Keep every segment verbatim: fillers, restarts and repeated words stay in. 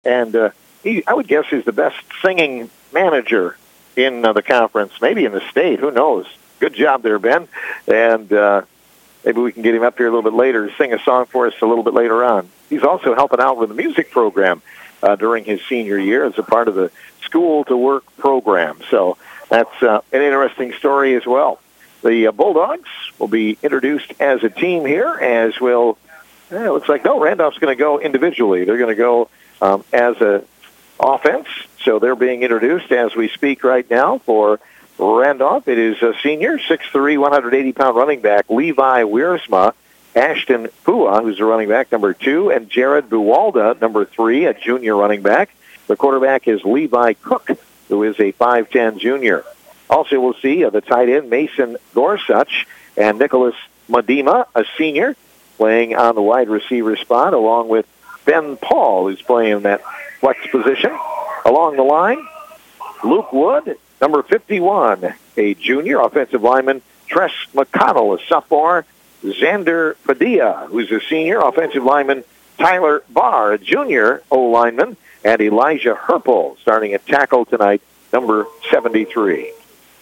And uh, he, I would guess he's the best singing manager in uh, the conference, maybe in the state. Who knows? Good job there, Ben. And uh, maybe we can get him up here a little bit later to sing a song for us a little bit later on. He's also helping out with the music program uh, during his senior year as a part of the School to Work program. So that's uh, an interesting story as well. The uh, Bulldogs will be introduced as a team here, as will, eh, it looks like, no, Randolph's going to go individually. They're going to go um, as a offense. So they're being introduced as we speak right now for Randolph. It is a senior, six three, one hundred eighty pound running back, Levi Wiersma, Ashton Pua, who's the running back, number two, and Jared Buwalda, number three, a junior running back. The quarterback is Levi Cook, who is a five ten junior. Also, we'll see uh, the tight end, Mason Gorsuch, and Nicholas Medema, a senior, playing on the wide receiver spot, along with Ben Paul, who's playing in that flex position. Along the line, Luke Wood, number fifty-one, a junior offensive lineman, Tress McConnell, a sophomore, Xander Padilla, who's a senior offensive lineman, Tyler Barr, a junior O-lineman, and Elijah Herpel, starting at tackle tonight, number seventy-three.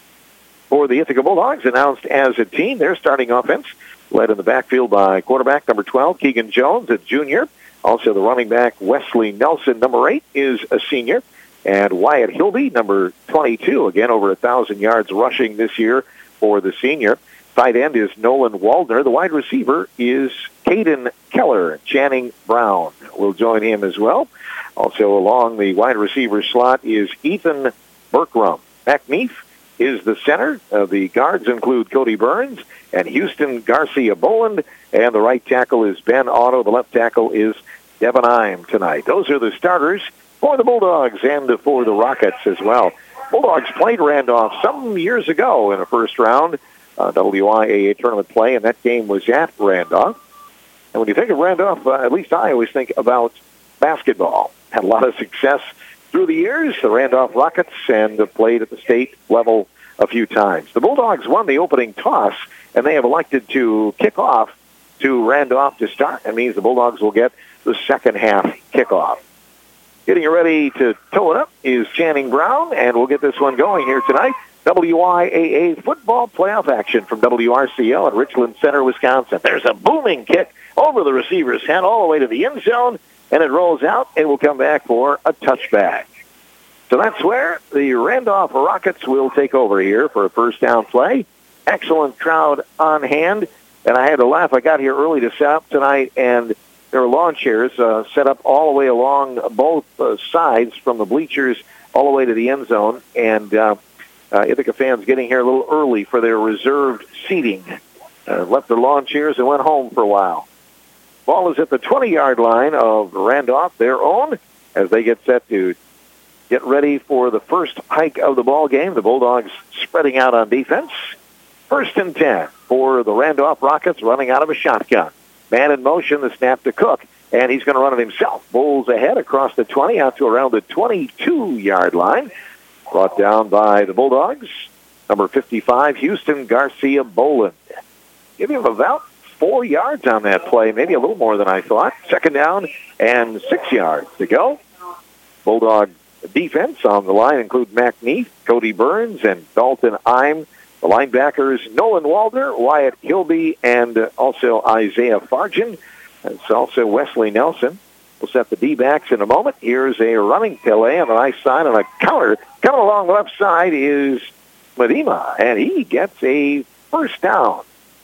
For the Ithaca Bulldogs, announced as a team, their starting offense, led in the backfield by quarterback number twelve, Keegan Jones, a junior. Also the running back, Wesley Nelson, number eight, is a senior. And Wyatt Hilby, number twenty-two, again over one thousand yards rushing this year for the senior. Tight end is Nolan Waldner. The wide receiver is Caden Keller. Channing Brown will join him as well. Also along the wide receiver slot is Ethan Berkram. McNeef is the center. Uh, the guards include Cody Burns and Houston Garcia Boland. And the right tackle is Ben Otto. The left tackle is Devin Ime tonight. Those are the starters for the Bulldogs and for the Rockets as well. Bulldogs played Randolph some years ago in a first round uh, W I A A tournament play, and that game was at Randolph. And when you think of Randolph, uh, at least I always think about basketball. Had a lot of success through the years, the Randolph Rockets, and played at the state level a few times. The Bulldogs won the opening toss, and they have elected to kick off to Randolph to start. That means the Bulldogs will get the second half kickoff. Getting ready to tow it up is Channing Brown, and we'll get this one going here tonight. W I A A football playoff action from W R C L at Richland Center, Wisconsin. There's a booming kick over the receiver's head all the way to the end zone, and it rolls out and will come back for a touchback. So that's where the Randolph Rockets will take over here for a first down play. Excellent crowd on hand, and I had to laugh. I got here early to set up tonight, and there were lawn chairs uh, set up all the way along both uh, sides from the bleachers all the way to the end zone, and uh, uh, Ithaca fans getting here a little early for their reserved seating. Uh, left their lawn chairs and went home for a while. Ball is at the twenty-yard line of Randolph, their own, as they get set to get ready for the first hike of the ball game. The Bulldogs spreading out on defense. First and ten for the Randolph Rockets, running out of a shotgun. Man in motion, the snap to Cook, and he's going to run it himself. Bulls ahead across the twenty out to around the twenty-two-yard line. Brought down by the Bulldogs. Number fifty-five, Houston Garcia Boland. Give him about four yards on that play, maybe a little more than I thought. Second down and six yards to go. Bulldog defense on the line include McNeef, Cody Burns, and Dalton Ime. The linebackers, Nolan Waldner, Wyatt Hilby, and also Isaiah Fargen. It's also Wesley Nelson. We'll set the D-backs in a moment. Here's a running play on the right side on a counter. Coming along the left side is Medema, and he gets a first down.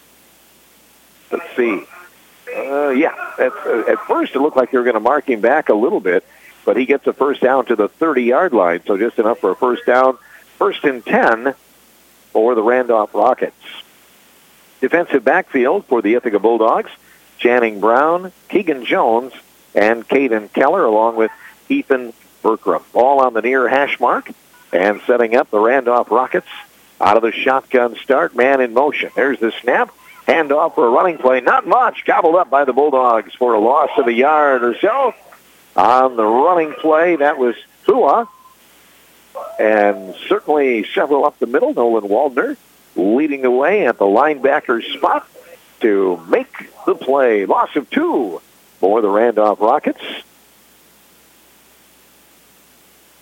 Let's see. Uh, yeah, at, at first it looked like they were going to mark him back a little bit, but he gets a first down to the thirty-yard line, so just enough for a first down. First and ten for the Randolph Rockets. Defensive backfield for the Ithaca Bulldogs, Channing Brown, Keegan Jones, and Caden Keller, along with Ethan Berkram. All on the near hash mark, and setting up the Randolph Rockets out of the shotgun start, man in motion. There's the snap. Handoff for a running play. Not much. Gobbled up by the Bulldogs for a loss of a yard or so. On the running play, that was Thua. And certainly several up the middle. Nolan Waldner leading the way at the linebacker spot to make the play. Loss of two for the Randolph Rockets.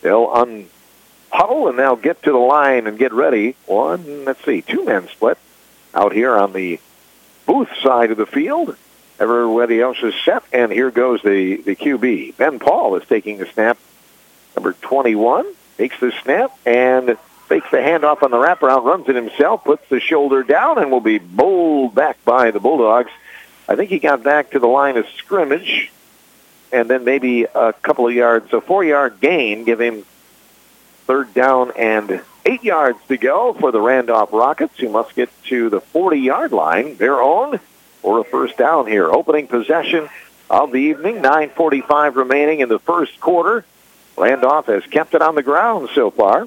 They'll unhuddle and they'll get to the line and get ready. One, let's see, two men split out here on the Booth side of the field. Everybody else is set, and here goes the, the Q B. Ben Paul is taking the snap. Number twenty-one takes the snap and fakes the handoff on the wraparound, runs it himself, puts the shoulder down, and will be bowled back by the Bulldogs. I think he got back to the line of scrimmage, and then maybe a couple of yards, a four-yard gain, give him third down and eight yards to go for the Randolph Rockets, who must get to the forty-yard line, their own, for a first down here. Opening possession of the evening, nine forty-five remaining in the first quarter. Randolph has kept it on the ground so far.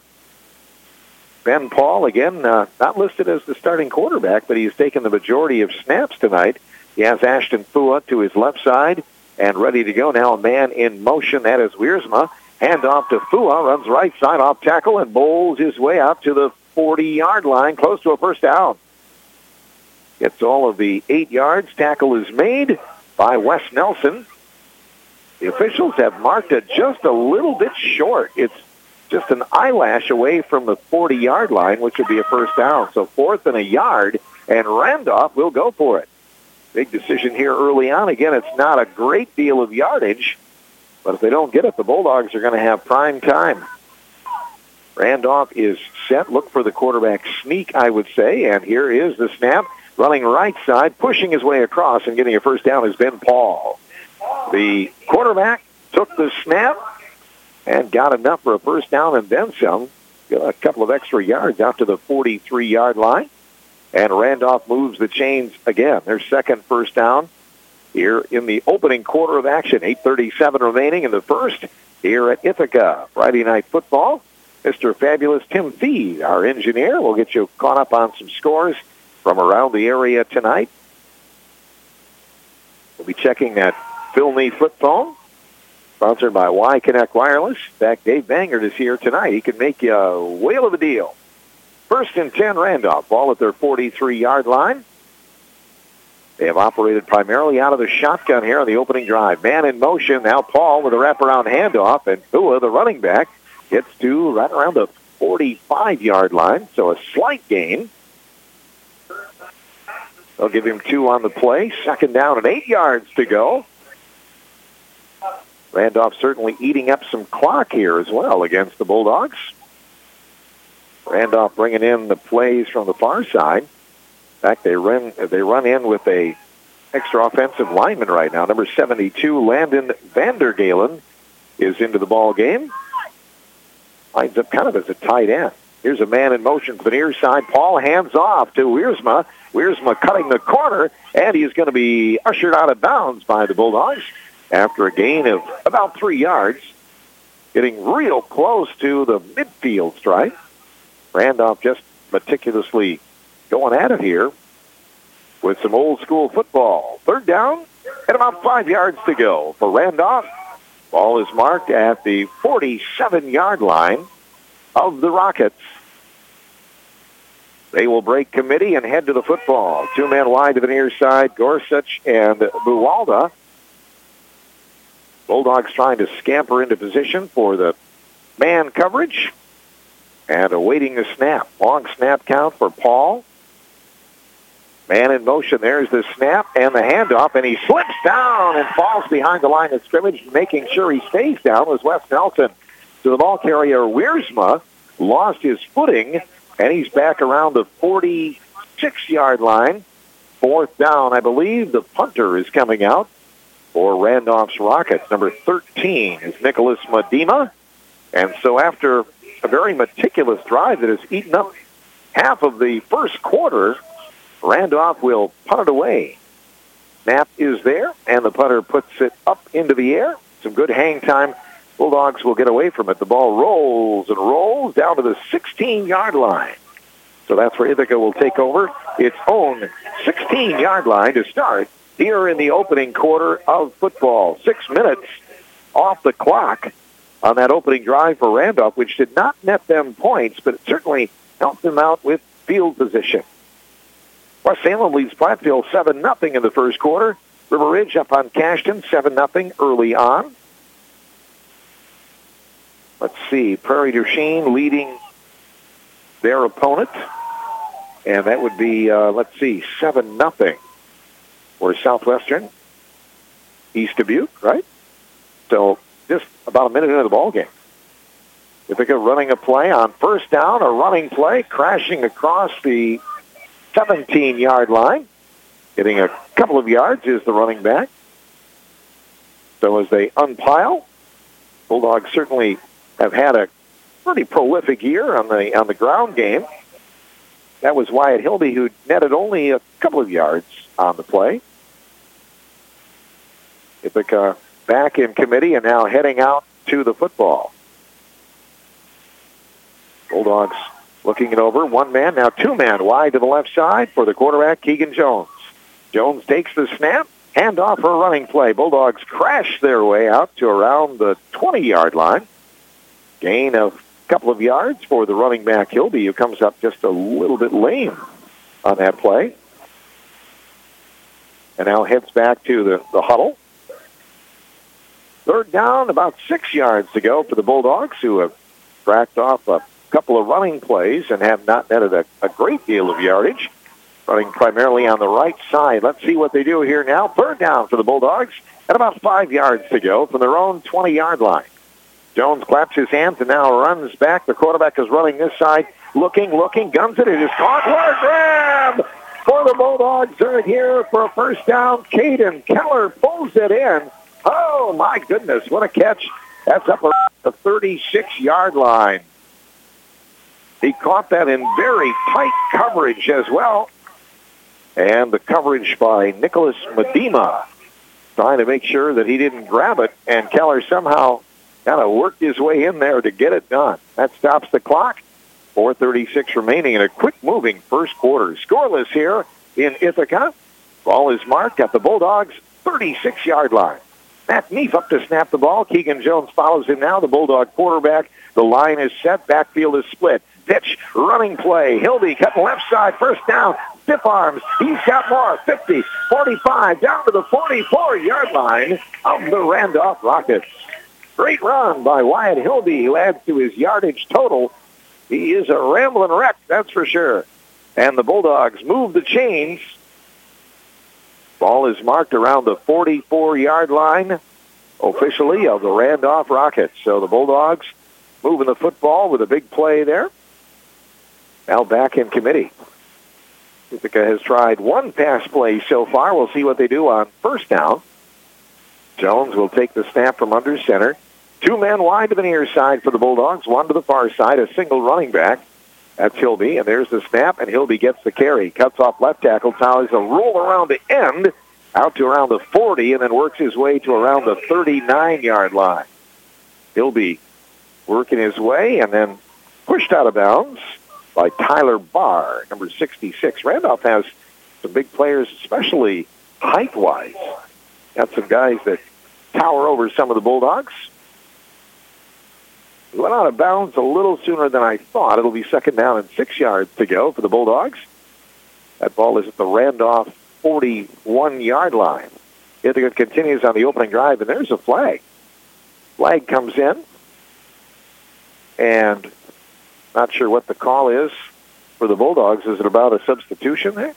Ben Paul, again, uh, not listed as the starting quarterback, but he's taken the majority of snaps tonight. He has Ashton Fua to his left side and ready to go now. A man in motion, that is Wiersma. Hand off to Fua, runs right side off tackle and bowls his way out to the forty-yard line, close to a first down. Gets all of the eight yards. Tackle is made by Wes Nelson. The officials have marked it just a little bit short. It's just an eyelash away from the forty-yard line, which would be a first down. So fourth and a yard, and Randolph will go for it. Big decision here early on. Again, it's not a great deal of yardage, but if they don't get it, the Bulldogs are going to have prime time. Randolph is set. Look for the quarterback sneak, I would say, and here is the snap. Running right side, pushing his way across and getting a first down is Ben Paul. The quarterback took the snap and got enough for a first down and then some. Got a couple of extra yards out to the forty-three-yard line. And Randolph moves the chains again. Their second first down here in the opening quarter of action. eight thirty-seven remaining in the first here at Ithaca. Friday Night Football. Mister Fabulous Tim Thede, our engineer, will get you caught up on some scores from around the area tonight. We'll be checking that Philney flip phone, sponsored by Y-Connect Wireless. In fact, Dave Bangert is here tonight. He can make you a whale of a deal. First and ten, Randolph. Ball at their forty-three-yard line. They have operated primarily out of the shotgun here on the opening drive. Man in motion. Now Paul with a wraparound handoff, and Fua, the running back, gets to right around the forty-five-yard line, so a slight gain. They'll give him two on the play. Second down and eight yards to go. Randolph certainly eating up some clock here as well against the Bulldogs. Randolph bringing in the plays from the far side. In fact, they run they run in with a extra offensive lineman right now. Number seventy-two, Landon Vandergalen, is into the ball game. Lines up kind of as a tight end. Here's a man in motion for the near side. Paul hands off to Wiersma. Wiersma cutting the corner, and he's going to be ushered out of bounds by the Bulldogs after a gain of about three yards, getting real close to the midfield stripe. Randolph just meticulously going at it here with some old-school football. Third down and about five yards to go for Randolph. Ball is marked at the forty-seven-yard line of the Rockets. They will break committee and head to the football. Two men wide to the near side, Gorsuch and Buwalda. Bulldogs trying to scamper into position for the man coverage and awaiting the snap. Long snap count for Paul. Man in motion. There's the snap and the handoff, and he slips down and falls behind the line of scrimmage, making sure he stays down was Wes Nelson. So the ball carrier, Wiersma, lost his footing, and he's back around the forty-six-yard line. Fourth down, I believe the punter is coming out for Randolph's Rockets. Number thirteen is Nicholas Medema. And so after a very meticulous drive that has eaten up half of the first quarter, Randolph will punt it away. Snap is there, and the punter puts it up into the air. Some good hang time. Bulldogs will get away from it. The ball rolls and rolls down to the sixteen-yard line. So that's where Ithaca will take over its own sixteen-yard line to start here in the opening quarter of football. Six minutes off the clock on that opening drive for Randolph, which did not net them points, but it certainly helped them out with field position. West Salem leads Platteville seven nothing in the first quarter. River Ridge up on Cashton seven nothing early on. let's see, Prairie du Chien leading their opponent. And that would be, uh, let's see, seven nothing for Southwestern East Dubuque, right? So just about a minute into the ball game. Ithaca running a play on first down, a running play, crashing across the seventeen-yard line. Getting a couple of yards is the running back. So as they unpile, Bulldogs certainly have had a pretty prolific year on the on the ground game. That was Wyatt Hilby, who netted only a couple of yards on the play. Ithaca back in committee and now heading out to the football. Bulldogs looking it over. One man, now two men wide to the left side for the quarterback, Keegan Jones. Jones takes the snap, hand off for a running play. Bulldogs crash their way out to around the twenty-yard line. Gain of a couple of yards for the running back, Hilby, who comes up just a little bit lame on that play. And now heads back to the, the huddle. Third down, about six yards to go for the Bulldogs, who have cracked off a couple of running plays and have not netted a, a great deal of yardage, running primarily on the right side. Let's see what they do here now. Third down for the Bulldogs, and about five yards to go from their own twenty-yard line. Jones claps his hands and now runs back. The quarterback is running this side, looking, looking, guns it. It is caught. What a grab for the Bulldogs. They're here for a first down. Caden Keller pulls it in. Oh, my goodness, what a catch. That's up around the thirty-six-yard line. He caught that in very tight coverage as well. And the coverage by Nicholas Medema, trying to make sure that he didn't grab it, and Keller somehow kind of worked his way in there to get it done. That stops the clock. four thirty-six remaining in a quick-moving first quarter. Scoreless here in Ithaca. Ball is marked at the Bulldogs' thirty-six-yard line. Matt Neef up to snap the ball. Keegan Jones follows him now, the Bulldog quarterback. The line is set. Backfield is split. Pitch, running play. Hilby cutting left side. First down. Stiff arms. He's got more. fifty, forty-five, down to the forty-four-yard line of the Randolph Rockets. Great run by Wyatt Hilby, who adds to his yardage total. He is a rambling wreck, that's for sure. And the Bulldogs move the chains. Ball is marked around the forty-four-yard line officially of the Randolph Rockets. So the Bulldogs moving the football with a big play there. Now back in committee. Ithaca has tried one pass play so far. We'll see what they do on first down. Jones will take the snap from under center. Two men wide to the near side for the Bulldogs, one to the far side, a single running back. That's Hilby, and there's the snap, and Hilby gets the carry. Cuts off left tackle, tries a roll around the end, out to around the forty, and then works his way to around the thirty-nine-yard line. Hilby working his way, and then pushed out of bounds by Tyler Barr, number sixty-six. Randolph has some big players, especially height-wise. Got some guys that tower over some of the Bulldogs. He went out of bounds a little sooner than I thought. It'll be second down and six yards to go for the Bulldogs. That ball is at the Randolph forty-one-yard line. Ithaca continues on the opening drive, and there's a flag. Flag comes in, and not sure what the call is for the Bulldogs. Is it about a substitution there?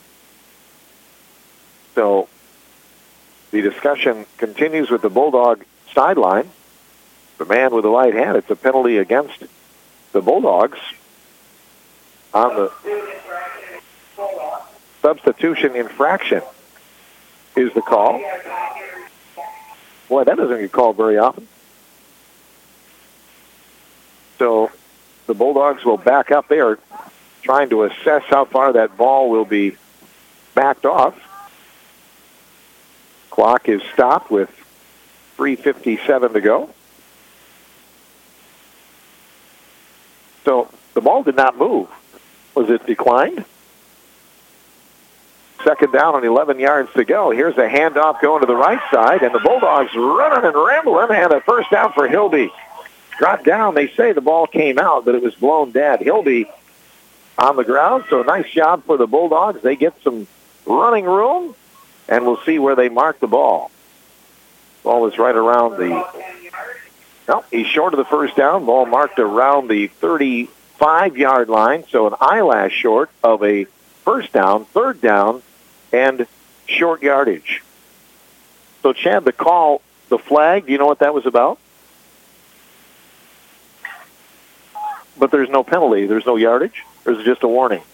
So the discussion continues with the Bulldog sideline. The man with the white hat, it's a penalty against the Bulldogs on the substitution infraction is the call. Boy, that doesn't get called very often. So the Bulldogs will back up. They are trying to assess how far that ball will be backed off. Clock is stopped with three fifty-seven to go. So the ball did not move. Was it declined? Second down and eleven yards to go. Here's a handoff going to the right side, and the Bulldogs running and rambling, and a first down for Hilby. Dropped down. They say the ball came out, but it was blown dead. Hilby on the ground, so nice job for the Bulldogs. They get some running room, and we'll see where they mark the ball. Ball is right around the No, he's short of the first down. Ball marked around the thirty-five-yard line, so an eyelash short of a first down, third down, and short yardage. So, Chad, the call, the flag, do you know what that was about? But there's no penalty. There's no yardage. There's just a warning.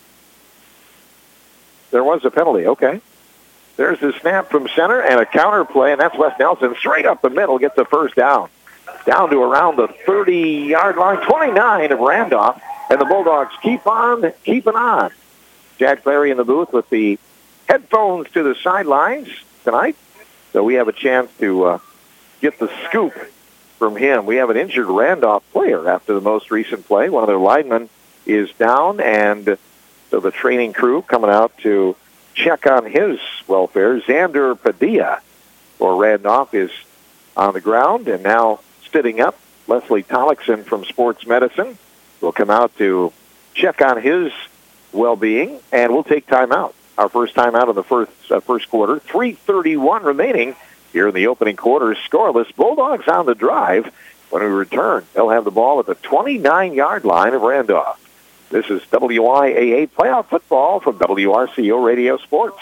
There was a penalty. Okay. There's the snap from center and a counter play, and that's Wes Nelson straight up the middle, gets the first down. Down to around the thirty-yard line, twenty-nine of Randolph, and the Bulldogs keep on keeping on. Jack Clary in the booth with the headphones to the sidelines tonight, so we have a chance to uh, get the scoop from him. We have an injured Randolph player after the most recent play. One of their linemen is down, and so the training crew coming out to check on his welfare. Xander Padilla for Randolph is on the ground, and now sitting up, Leslie Tollickson from Sports Medicine will come out to check on his well-being, and we'll take time out. Our first time out of the first uh, first quarter. three thirty-one remaining here in the opening quarter. Scoreless. Bulldogs on the drive. When we return, they'll have the ball at the twenty-nine-yard line of Randolph. This is W I A A Playoff Football from W R C O Radio Sports.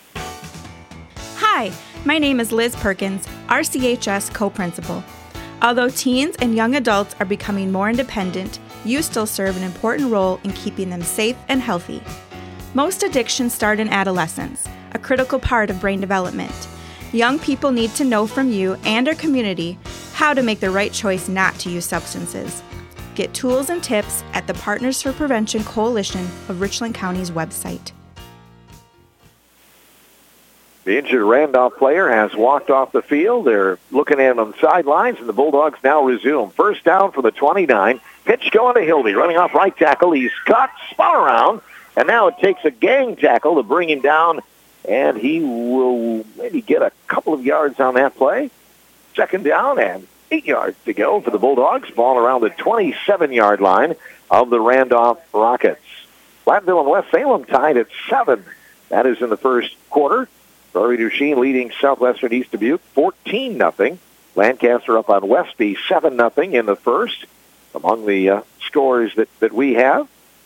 Hi, my name is Liz Perkins, R C H S co-principal. Although teens and young adults are becoming more independent, you still serve an important role in keeping them safe and healthy. Most addictions start in adolescence, a critical part of brain development. Young people need to know from you and our community how to make the right choice not to use substances. Get tools and tips at the Partners for Prevention Coalition of Richland County's website. The injured Randolph player has walked off the field. They're looking at him on the sidelines, and the Bulldogs now resume. First down for the twenty-nine. Pitch going to Hildy, running off right tackle. He's caught, spun around, and now it takes a gang tackle to bring him down, and he will maybe get a couple of yards on that play. Second down and eight yards to go for the Bulldogs. Ball around the twenty-seven-yard line of the Randolph Rockets. Platteville and West Salem tied at seven. That is in the first quarter. Rory Duchesne leading Southwestern East Dubuque fourteen nothing. Lancaster up on Westby seven nothing in the first. Among the uh, scores that, that we have.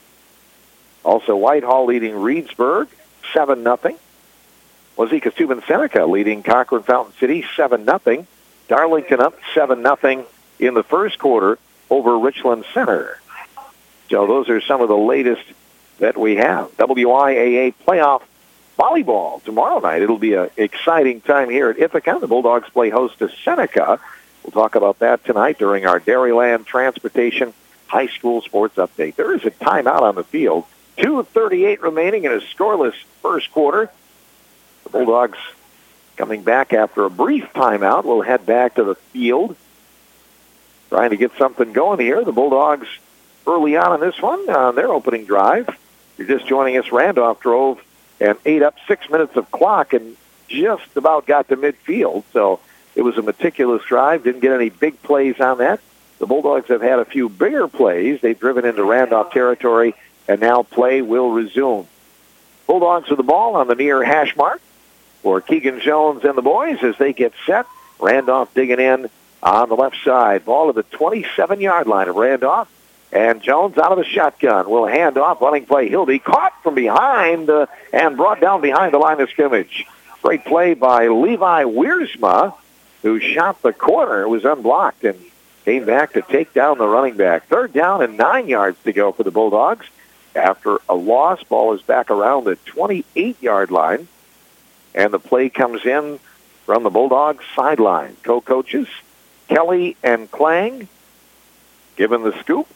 Also Whitehall leading Reedsburg seven nothing. Wazeeka Steuben Seneca leading Cochrane Fountain City seven nothing. Darlington up seven nothing in the first quarter over Richland Center. So those are some of the latest that we have. W I A A playoff volleyball tomorrow night. It'll be an exciting time here at Ithaca. The Bulldogs play host to Seneca. We'll talk about that tonight during our Dairyland Transportation High School Sports Update. There is a timeout on the field. two thirty-eight remaining in a scoreless first quarter. The Bulldogs coming back after a brief timeout. We'll head back to the field, trying to get something going here. The Bulldogs early on in this one, on their opening drive. You're just joining us. Randolph drove and ate up six minutes of clock and just about got to midfield. So it was a meticulous drive. Didn't get any big plays on that. The Bulldogs have had a few bigger plays. They've driven into Randolph territory, and now play will resume. Bulldogs with the ball on the near hash mark for Keegan Jones and the boys as they get set. Randolph digging in on the left side. Ball at the twenty-seven-yard line of Randolph. And Jones out of the shotgun. Will hand off, running play. Hildy caught from behind uh, and brought down behind the line of scrimmage. Great play by Levi Wiersma, who shot the corner. It was unblocked and came back to take down the running back. Third down and nine yards to go for the Bulldogs. After a loss, ball is back around the twenty-eight-yard line. And the play comes in from the Bulldogs sideline. Co-coaches Kelly and Klang given the scoop.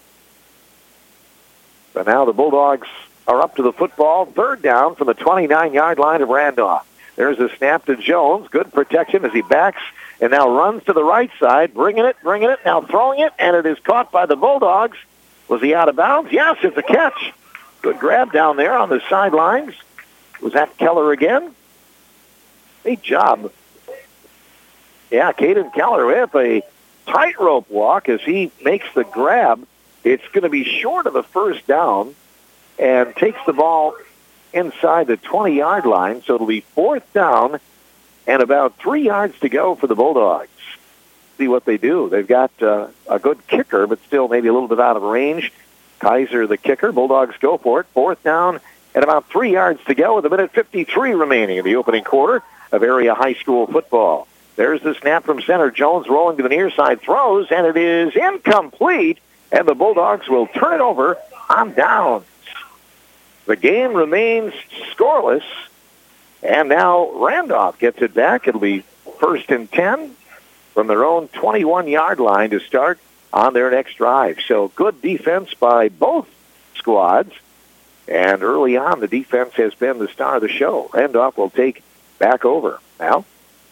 But now the Bulldogs are up to the football. Third down from the twenty-nine-yard line of Randolph. There's a snap to Jones. Good protection as he backs and now runs to the right side. Bringing it, bringing it, now throwing it, and it is caught by the Bulldogs. Was he out of bounds? Yes, it's a catch. Good grab down there on the sidelines. Was that Keller again? Great job. Yeah, Caden Keller with a tightrope walk as he makes the grab. It's going to be short of the first down and takes the ball inside the twenty-yard line. So it'll be fourth down and about three yards to go for the Bulldogs. see what they do. They've got uh, a good kicker, but still maybe a little bit out of range. Kaiser, the kicker. Bulldogs go for it. Fourth down and about three yards to go with a minute fifty-three remaining in the opening quarter of area high school football. There's the snap from center. Jones rolling to the near side, throws, and it is incomplete, and the Bulldogs will turn it over on downs. The game remains scoreless, and now Randolph gets it back. It'll be first and ten from their own twenty-one-yard line to start on their next drive. So good defense by both squads, and early on the defense has been the star of the show. Randolph will take back over now.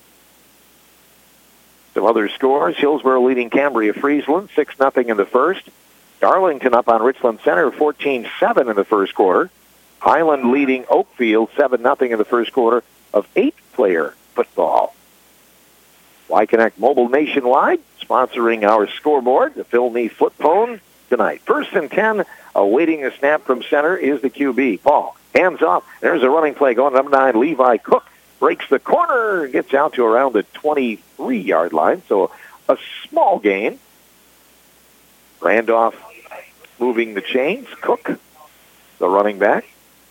Some other scores. Hillsborough leading Cambria-Friesland six nothing in the first. Darlington up on Richland Center fourteen seven in the first quarter. Highland leading Oakfield seven nothing in the first quarter of eight-player football. Y-Connect Mobile Nationwide sponsoring our scoreboard, the Phil Neef Foot Phone tonight. First and ten, awaiting a snap from center is the Q B. Paul, hands off. There's a running play going. Number nine, Levi Cook, breaks the corner, gets out to around the twenty-three-yard line. So a small gain. Randolph moving the chains. Cook, the running back.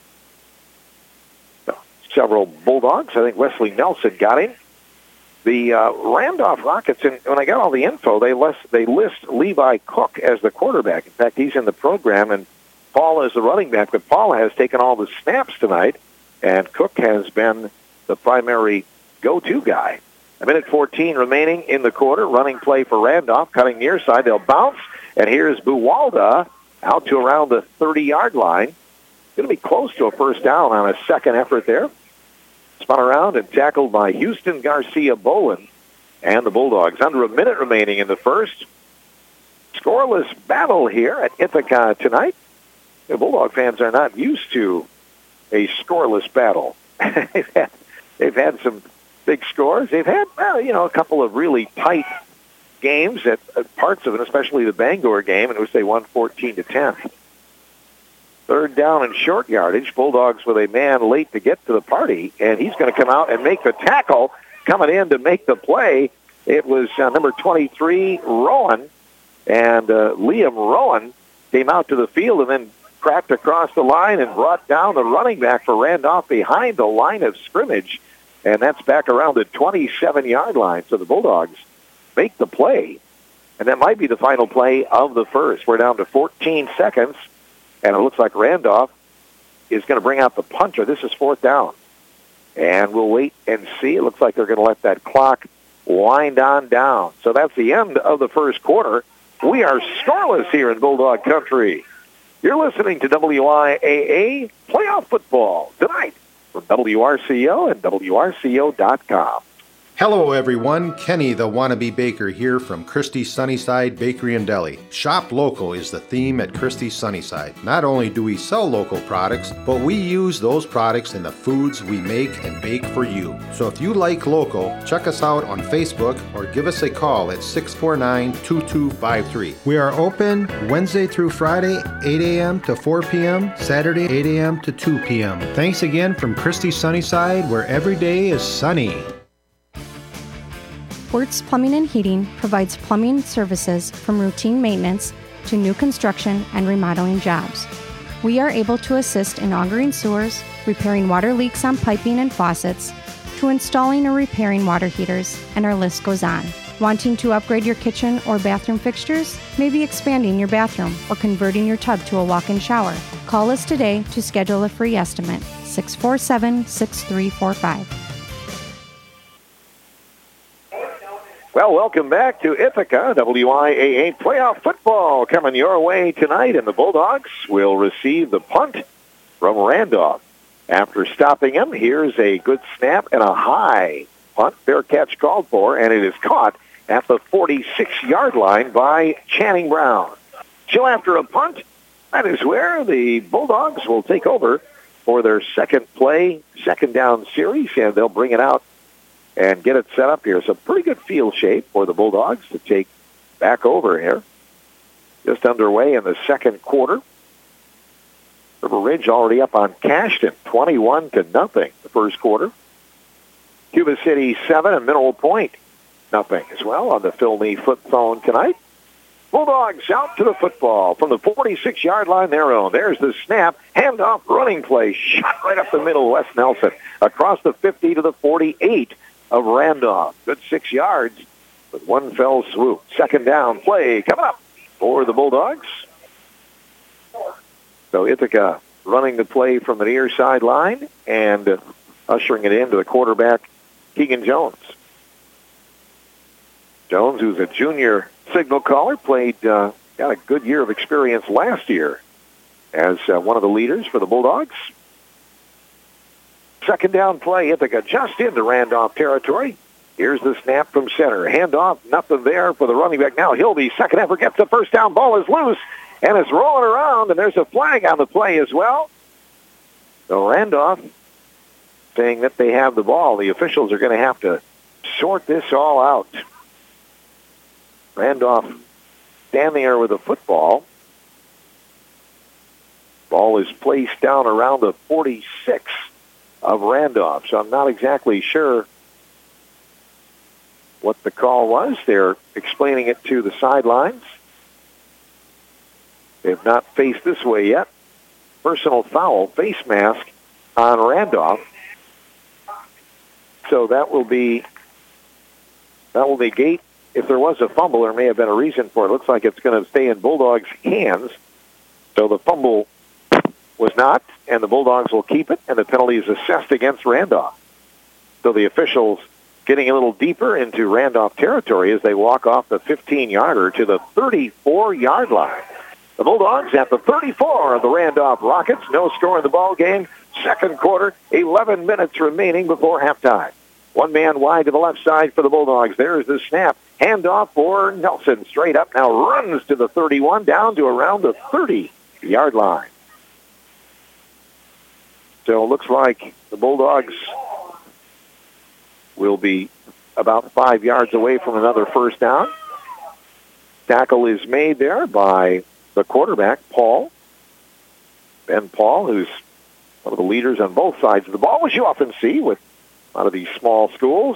Several Bulldogs. I think Wesley Nelson got him. The uh, Randolph Rockets, and when I got all the info, they list, they list Levi Cook as the quarterback. In fact, he's in the program, and Paul is the running back. But Paul has taken all the snaps tonight, and Cook has been the primary go-to guy. A minute fourteen remaining in the quarter. Running play for Randolph, cutting near side. They'll bounce, and here's Buwalda out to around the thirty-yard line. Going to be close to a first down on a second effort there. Spun around and tackled by Houston Garcia Bowen and the Bulldogs. Under a minute remaining in the first. Scoreless battle here at Ithaca tonight. The Bulldog fans are not used to a scoreless battle. they've, had, they've had some big scores. They've had, well, you know, a couple of really tight games at, at parts of it, especially the Bangor game, in which they won fourteen to ten. Third down and short yardage. Bulldogs with a man late to get to the party, and he's going to come out and make the tackle. Coming in to make the play, it was uh, number twenty-three, Rowan, and uh, Liam Rowan came out to the field and then cracked across the line and brought down the running back for Randolph behind the line of scrimmage, and that's back around the twenty-seven-yard line. So the Bulldogs make the play, and that might be the final play of the first. We're down to fourteen seconds. And it looks like Randolph is going to bring out the punter. This is fourth down. And we'll wait and see. It looks like they're going to let that clock wind on down. So that's the end of the first quarter. We are scoreless here in Bulldog Country. You're listening to W I A A Playoff Football tonight from W R C O and W R C O dot com. Hello everyone, Kenny the Wannabe Baker here from Christie's Sunnyside Bakery and Deli. Shop local is the theme at Christie's Sunnyside. Not only do we sell local products, but we use those products in the foods we make and bake for you. So if you like local, check us out on Facebook or give us a call at six four nine, two two five three. We are open Wednesday through Friday, eight a.m. to four p.m., Saturday, eight a.m. to two p.m. Thanks again from Christie's Sunnyside, where every day is sunny. Wertz Plumbing and Heating provides plumbing services from routine maintenance to new construction and remodeling jobs. We are able to assist in augering sewers, repairing water leaks on piping and faucets, to installing or repairing water heaters, and our list goes on. Wanting to upgrade your kitchen or bathroom fixtures? Maybe expanding your bathroom or converting your tub to a walk-in shower? Call us today to schedule a free estimate, six four seven, six three four five. Well, welcome back to Ithaca. W I A A Playoff Football coming your way tonight, and the Bulldogs will receive the punt from Randolph. After stopping him, here's a good snap and a high punt. Fair catch called for, and it is caught at the forty-six-yard line by Channing Brown. Still after a punt, that is where the Bulldogs will take over for their second play, second down series, and they'll bring it out and get it set up here. So pretty good field shape for the Bulldogs to take back over here. Just underway in the second quarter. River Ridge already up on Cashton, twenty-one to nothing the first quarter. Cuba City seven and Mineral Point nothing as well on the Phil Lee foot phone tonight. Bulldogs out to the football from the forty-six-yard line, their own. There's the snap, handoff, running play, shot right up the middle, Wes Nelson. Across the fifty to the forty-eight of Randolph. Good six yards with one fell swoop. Second down play coming up for the Bulldogs. So Ithaca running the play from the near sideline and uh, ushering it into the quarterback, Keegan Jones. Jones, who's a junior signal caller, played, uh, got a good year of experience last year as uh, one of the leaders for the Bulldogs. Second down play, Ithaca just into Randolph territory. Here's the snap from center. Handoff, nothing there for the running back. Now Hilby, second effort, gets the first down. Ball is loose, and it's rolling around, and there's a flag on the play as well. So Randolph saying that they have the ball. The officials are going to have to sort this all out. Randolph standing there with a football. Ball is placed down around the forty-six of Randolph, so I'm not exactly sure what the call was. They're explaining it to the sidelines. They have not faced this way yet. Personal foul, face mask on Randolph. So that will be, that will negate, if there was a fumble, there may have been a reason for it. It looks like it's going to stay in Bulldogs' hands. So the fumble was not, and the Bulldogs will keep it, and the penalty is assessed against Randolph. So the officials getting a little deeper into Randolph territory as they walk off the fifteen-yarder to the thirty-four-yard line. The Bulldogs at the thirty-four of the Randolph Rockets. No score in the ball game. Second quarter, eleven minutes remaining before halftime. One man wide to the left side for the Bulldogs. There's the snap. Handoff for Nelson. Straight up now, runs to the thirty-one, down to around the thirty-yard line. So it looks like the Bulldogs will be about five yards away from another first down. Tackle is made there by the quarterback, Paul. Ben Paul, who's one of the leaders on both sides of the ball, as you often see with a lot of these small schools.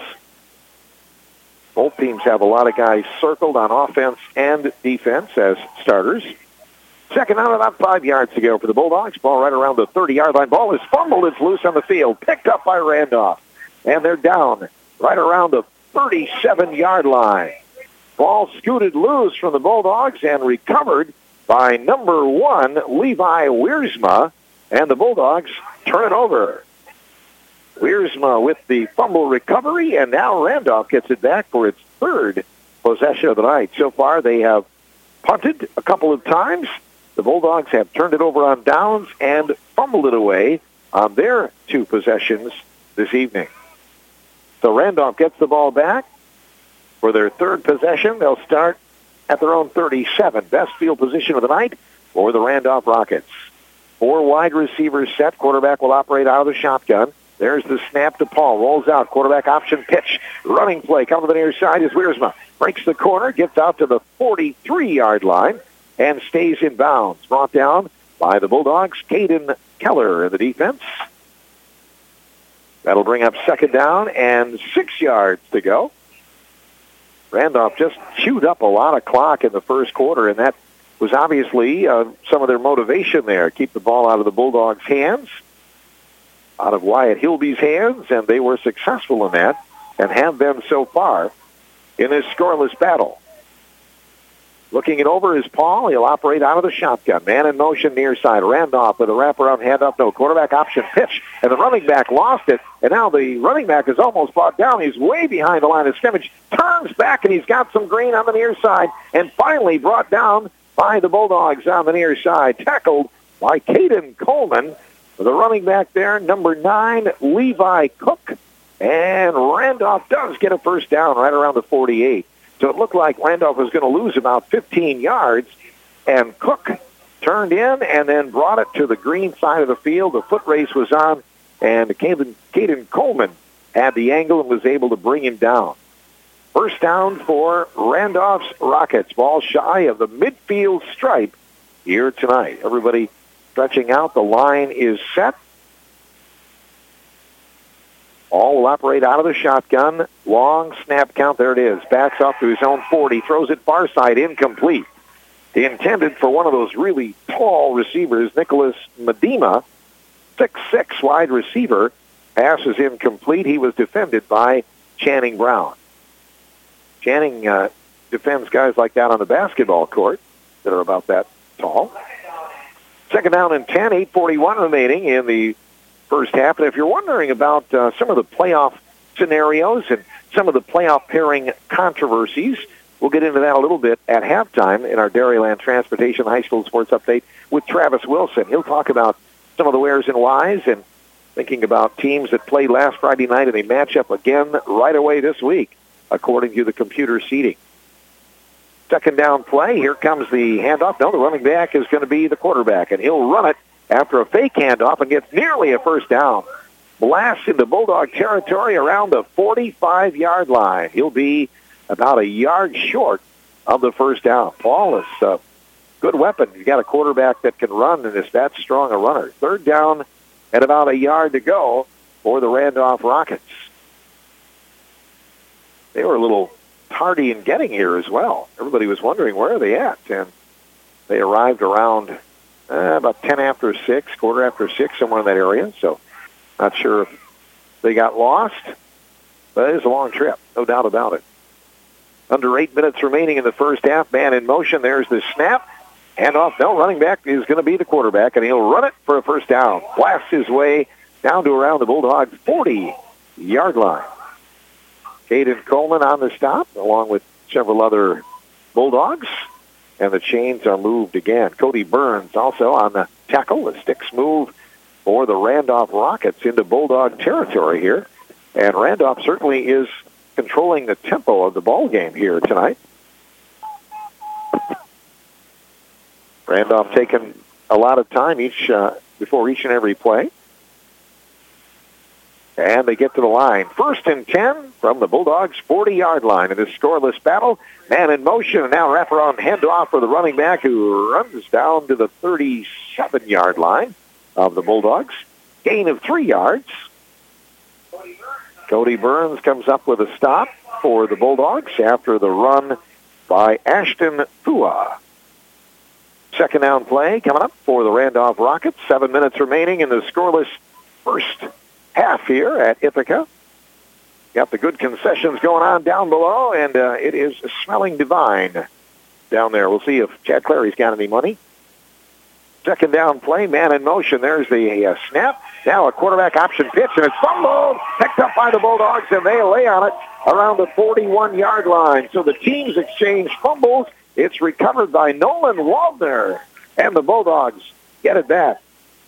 Both teams have a lot of guys circled on offense and defense as starters. Second out, about five yards to go for the Bulldogs. Ball right around the thirty-yard line. Ball is fumbled. It's loose on the field. Picked up by Randolph. And they're down right around the thirty-seven-yard line. Ball scooted loose from the Bulldogs and recovered by number one, Levi Wiersma. And the Bulldogs turn it over. Wiersma with the fumble recovery, and now Randolph gets it back for its third possession of the night. So far, they have punted a couple of times. The Bulldogs have turned it over on downs and fumbled it away on their two possessions this evening. So Randolph gets the ball back for their third possession. They'll start at their own thirty-seven. Best field position of the night for the Randolph Rockets. Four wide receivers set. Quarterback will operate out of the shotgun. There's the snap to Paul. Rolls out. Quarterback option pitch. Running play. Coming to the near side is Wiersma. Breaks the corner. Gets out to the forty-three-yard line and stays in bounds. Brought down by the Bulldogs. Caden Keller in the defense. That'll bring up second down and six yards to go. Randolph just chewed up a lot of clock in the first quarter, and that was obviously uh, some of their motivation there. Keep the ball out of the Bulldogs' hands, out of Wyatt Hilby's hands, and they were successful in that and have been so far in this scoreless battle. Looking it over is Paul. He'll operate out of the shotgun. Man in motion near side. Randolph with a wraparound handoff. No, quarterback option pitch. And the running back lost it. And now the running back is almost brought down. He's way behind the line of scrimmage. Turns back, and he's got some green on the near side. And finally brought down by the Bulldogs on the near side. Tackled by Caden Coleman. The running back there, number nine, Levi Cook. And Randolph does get a first down right around the forty-eight. So it looked like Randolph was going to lose about fifteen yards, and Cook turned in and then brought it to the green side of the field. The foot race was on, and Caden, Caden Coleman had the angle and was able to bring him down. First down for Randolph's Rockets. Ball shy of the midfield stripe here tonight. Everybody stretching out. The line is set. All will operate out of the shotgun. Long snap count. There it is. Backs off to his own forty. Throws it far side. Incomplete. He intended for one of those really tall receivers, Nicholas Medema, six six wide receiver. Pass is incomplete. He was defended by Channing Brown. Channing uh, defends guys like that on the basketball court that are about that tall. Second down and ten, eight forty-one remaining in the first half. And if you're wondering about uh, some of the playoff scenarios and some of the playoff pairing controversies, we'll get into that a little bit at halftime in our Dairyland Transportation High School Sports Update with Travis Wilson. He'll talk about some of the wheres and whys and thinking about teams that played last Friday night and they match up again right away this week, according to the computer seeding. Second down play. Here comes the handoff. No, the running back is going to be the quarterback, and he'll run it after a fake handoff and gets nearly a first down. Blast into Bulldog territory around the forty-five-yard line. He'll be about a yard short of the first down. Paul is a good weapon. You've got a quarterback that can run and is that strong a runner. Third down and about a yard to go for the Randolph Rockets. They were a little tardy in getting here as well. Everybody was wondering, where are they at? And they arrived around uh, about ten after six, quarter after six, somewhere in that area. So not sure if they got lost, but it is a long trip, no doubt about it. Under eight minutes remaining in the first half. Man in motion. There's the snap. Handoff. No, running back is going to be the quarterback, and he'll run it for a first down. Blasts his way down to around the Bulldogs' forty-yard line. Caden Coleman on the stop, along with several other Bulldogs, and the chains are moved again. Cody Burns also on the tackle. The sticks move for the Randolph Rockets into Bulldog territory here, and Randolph certainly is controlling the tempo of the ball game here tonight. Randolph taking a lot of time each uh, before each and every play. And they get to the line. First and ten from the Bulldogs' forty-yard line in this scoreless battle. Man in motion, and now wraparound handoff for the running back who runs down to the thirty-seven-yard line of the Bulldogs. Gain of three yards. Cody Burns comes up with a stop for the Bulldogs after the run by Ashton Fua. Second down play coming up for the Randolph Rockets. Seven minutes remaining in the scoreless first half here at Ithaca. Got the good concessions going on down below, and uh, it is smelling divine down there. We'll see if Chad Clary's got any money. Second down play, man in motion. There's the uh, snap. Now a quarterback option pitch, and it's fumbled, picked up by the Bulldogs, and they lay on it around the forty-one-yard line. So the teams exchange fumbles. It's recovered by Nolan Waldner, and the Bulldogs get it back.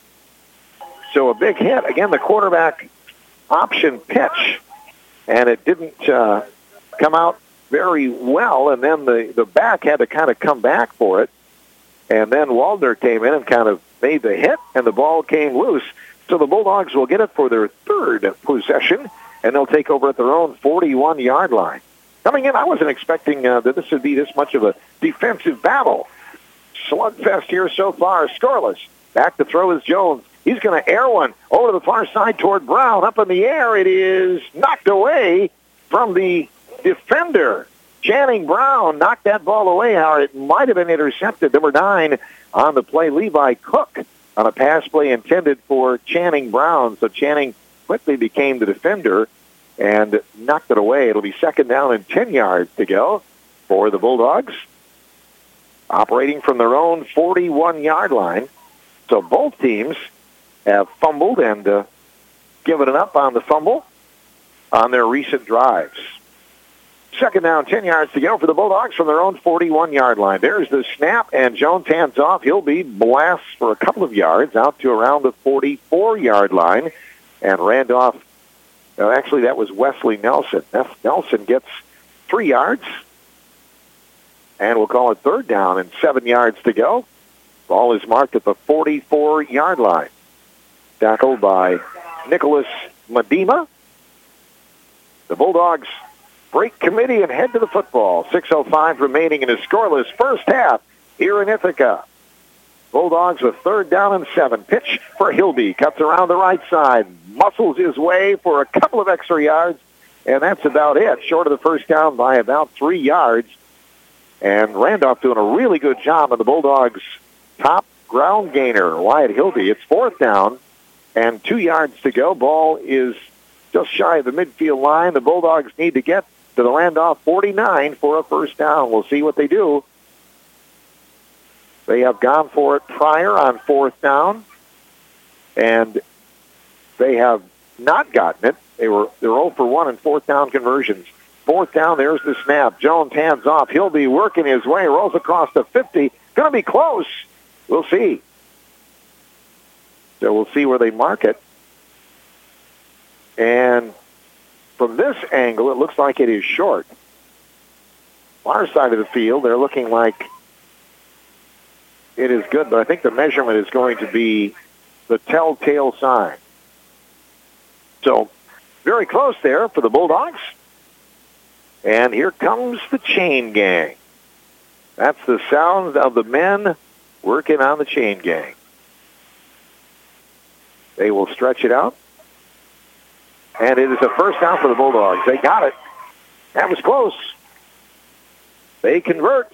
So a big hit. Again, the quarterback option pitch, and it didn't uh, come out very well, and then the, the back had to kind of come back for it. And then Waldner came in and kind of made the hit, and the ball came loose. So the Bulldogs will get it for their third possession, and they'll take over at their own forty-one-yard line. Coming in, I wasn't expecting uh, that this would be this much of a defensive battle. Slugfest here so far, scoreless. Back to throw is Jones. He's going to air one over to the far side toward Brown. Up in the air, it is knocked away from the defender. Channing Brown knocked that ball away, Howard. It might have been intercepted. Number nine on the play, Levi Cook, on a pass play intended for Channing Brown. So Channing quickly became the defender and knocked it away. It'll be second down and ten yards to go for the Bulldogs, operating from their own forty-one-yard line. So both teams have fumbled and uh, given it up on the fumble on their recent drives. Second down, ten yards to go for the Bulldogs from their own forty-one-yard line. There's the snap, and Jones hands off. He'll be blasted for a couple of yards out to around the forty-four-yard line. And Randolph, uh, actually that was Wesley Nelson. Nelson gets three yards, and we'll call it third down and seven yards to go. Ball is marked at the forty-four-yard line. Tackled by Nicholas Medema. The Bulldogs break committee and head to the football. six oh five remaining in a scoreless first half here in Ithaca. Bulldogs with third down and seven. Pitch for Hilby. Cuts around the right side. Muscles his way for a couple of extra yards. And that's about it. Short of the first down by about three yards. And Randolph doing a really good job on the Bulldogs' top ground gainer, Wyatt Hilby. It's fourth down and two yards to go. Ball is just shy of the midfield line. The Bulldogs need to get to the Randolph forty-nine for a first down. We'll see what they do. They have gone for it prior on fourth down, and they have not gotten it. They were they're zero for one in fourth down conversions. Fourth down, there's the snap. Jones hands off. He'll be working his way, rolls across the fifty. Going to be close. We'll see. So we'll see where they mark it. And from this angle, it looks like it is short. Far side of the field, they're looking like it is good, but I think the measurement is going to be the telltale sign. So very close there for the Bulldogs. And here comes the chain gang. That's the sound of the men working on the chain gang. They will stretch it out. And it is a first down for the Bulldogs. They got it. That was close. They convert.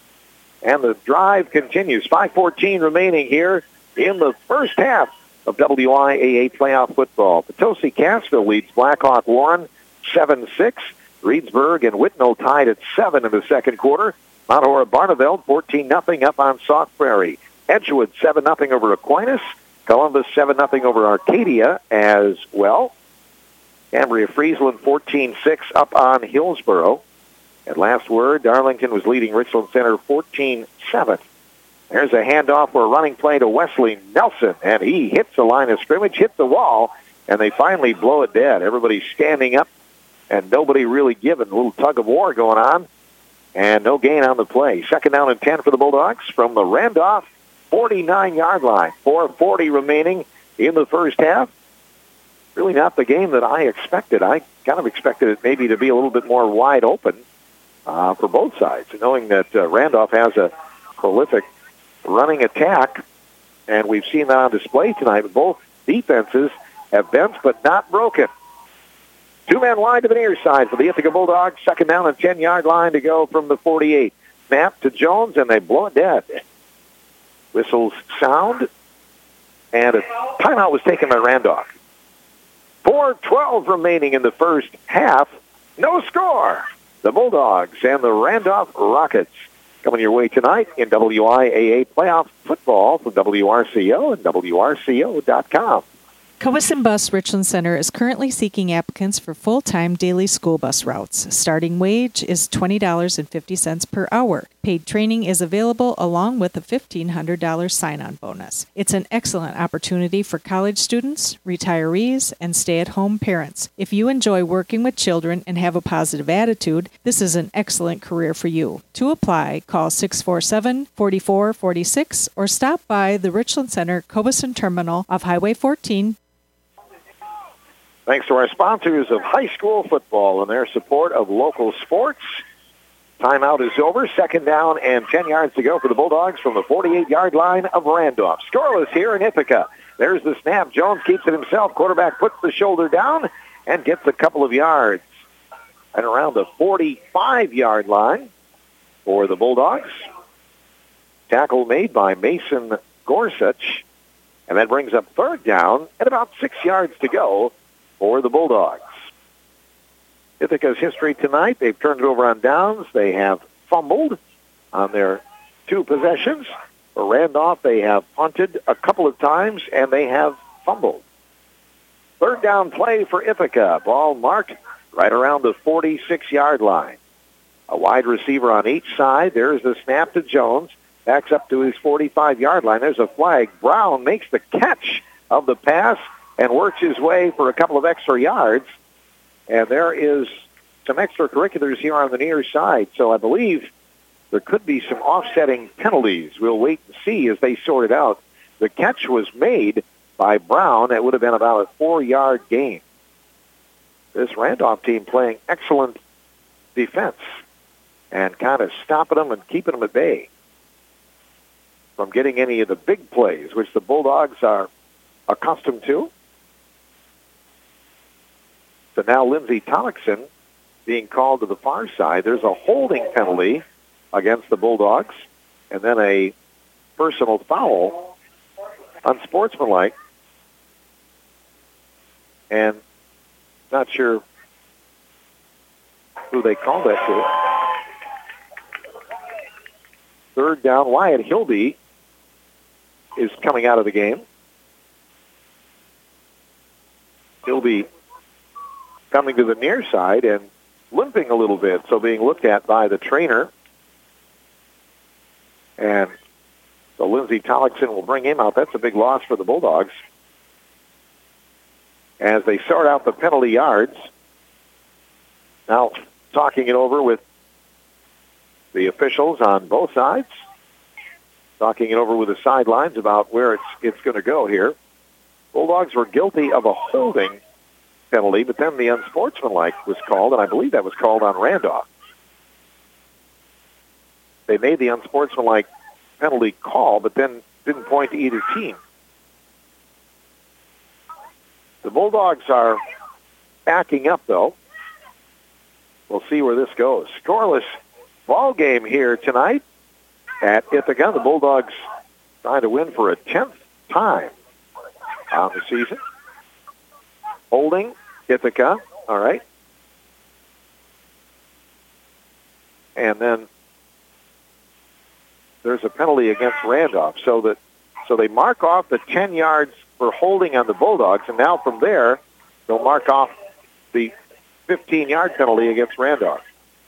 And the drive continues. five fourteen remaining here in the first half of W I A A playoff football. Potosi Cassville leads Blackhawk Warren seven six. Reedsburg and Whitnall tied at seven in the second quarter. Mount Horeb Barneveld fourteen nothing up on Sauk Prairie. Edgewood seven nothing over Aquinas. Columbus seven nothing over Arcadia as well. Cambria Friesland fourteen six up on Hillsboro. At last word, Darlington was leading Richland Center fourteen seven. There's a handoff for a running play to Wesley Nelson, and he hits the line of scrimmage, hits the wall, and they finally blow it dead. Everybody's standing up, and nobody really giving. A little tug of war going on, and no gain on the play. Second down and ten for the Bulldogs from the Randolph forty-nine-yard line. four forty remaining in the first half. Really not the game that I expected. I kind of expected it maybe to be a little bit more wide open uh, for both sides, knowing that uh, Randolph has a prolific running attack, and we've seen that on display tonight. But both defenses have bent but not broken. Two men wide to the near side for the Ithaca Bulldogs. Second down and ten-yard line to go from the forty-eight. Snap to Jones, and they blow it dead. Whistles sound, and a timeout was taken by Randolph. four twelve remaining in the first half. No score. The Bulldogs and the Randolph Rockets coming your way tonight in W I A A playoff football from W R C O and W R C O dot com. Cowesson Bus Richland Center is currently seeking applicants for full-time daily school bus routes. Starting wage is twenty dollars and fifty cents per hour. Paid training is available along with a fifteen hundred dollars sign-on bonus. It's an excellent opportunity for college students, retirees, and stay-at-home parents. If you enjoy working with children and have a positive attitude, this is an excellent career for you. To apply, call six four seven, four four four six or stop by the Richland Center Cowesson Terminal off Highway fourteen. Thanks to our sponsors of high school football and their support of local sports. Timeout is over. Second down and ten yards to go for the Bulldogs from the forty-eight-yard line of Randolph. Scoreless here in Ithaca. There's the snap. Jones keeps it himself. Quarterback puts the shoulder down and gets a couple of yards. And around the forty-five-yard line for the Bulldogs. Tackle made by Mason Gorsuch. And that brings up third down and about six yards to go for the Bulldogs. Ithaca's history tonight, they've turned it over on downs. They have fumbled on their two possessions. For Randolph, they have punted a couple of times, and they have fumbled. Third down play for Ithaca. Ball marked right around the forty-six-yard line. A wide receiver on each side. There's the snap to Jones. Backs up to his forty-five-yard line. There's a flag. Brown makes the catch of the pass and works his way for a couple of extra yards. And there is some extracurriculars here on the near side. So I believe there could be some offsetting penalties. We'll wait and see as they sort it out. The catch was made by Brown. It would have been about a four-yard gain. This Randolph team playing excellent defense and kind of stopping them and keeping them at bay. from getting any of the big plays, which the Bulldogs are accustomed to. So now Lindsey Tollickson being called to the far side. There's a holding penalty against the Bulldogs, and then a personal foul, unsportsmanlike, and not sure who they called that to. Third down, Wyatt Hilby is coming out of the game. Hilby coming to the near side and limping a little bit, so being looked at by the trainer. And so Lindsey Tollickson will bring him out. That's a big loss for the Bulldogs. As they sort out the penalty yards, now talking it over with the officials on both sides, talking it over with the sidelines about where it's it's going to go here. Bulldogs were guilty of a holding penalty, but then the unsportsmanlike was called, and I believe that was called on Randolph. They made the unsportsmanlike penalty call, but then didn't point to either team. The Bulldogs are backing up, though. We'll see where this goes. Scoreless ball game here tonight at Ithaca. The Bulldogs trying to win for a tenth time on the season. Holding Ithaca, all right. And then there's a penalty against Randolph, so that so they mark off the ten yards for holding on the Bulldogs, and now from there they'll mark off the fifteen-yard penalty against Randolph.